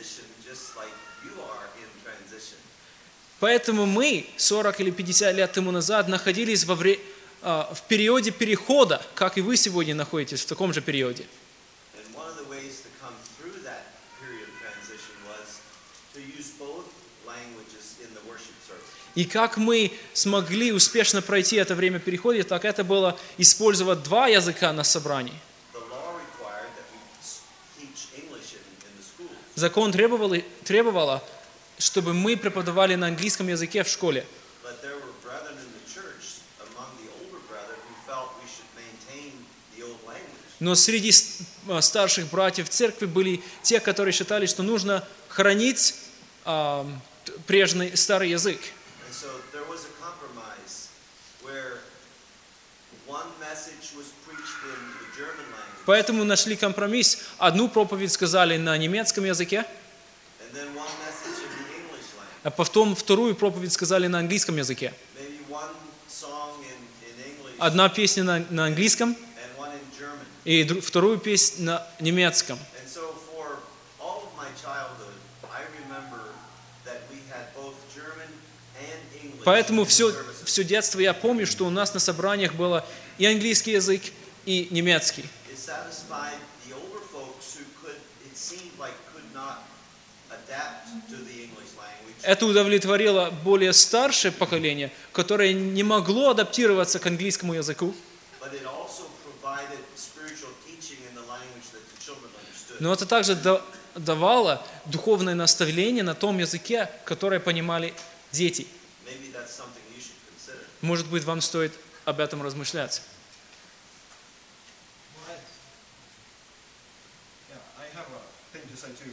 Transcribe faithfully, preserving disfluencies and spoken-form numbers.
Поэтому мы сорок или пятьдесят лет тому назад находились во вре... в периоде перехода, как и вы сегодня находитесь в таком же периоде. И как мы смогли успешно пройти это время перехода, так это было использовать два языка на собрании. Закон требовал, требовало, чтобы мы преподавали на английском языке в школе. Но среди старших братьев в церкви были те, которые считали, что нужно хранить а, прежний старый язык. Поэтому нашли компромисс. Одну проповедь сказали на немецком языке, а потом вторую проповедь сказали на английском языке. Одна песня на, на английском и вторую песню на немецком. Поэтому все, все детство я помню, что у нас на собраниях было и английский язык, и немецкий. Это удовлетворило более старшее поколение, которое не могло адаптироваться к английскому языку. Но это также давало духовное наставление на том языке, которое понимали дети. Может быть, вам стоит об этом размышлять.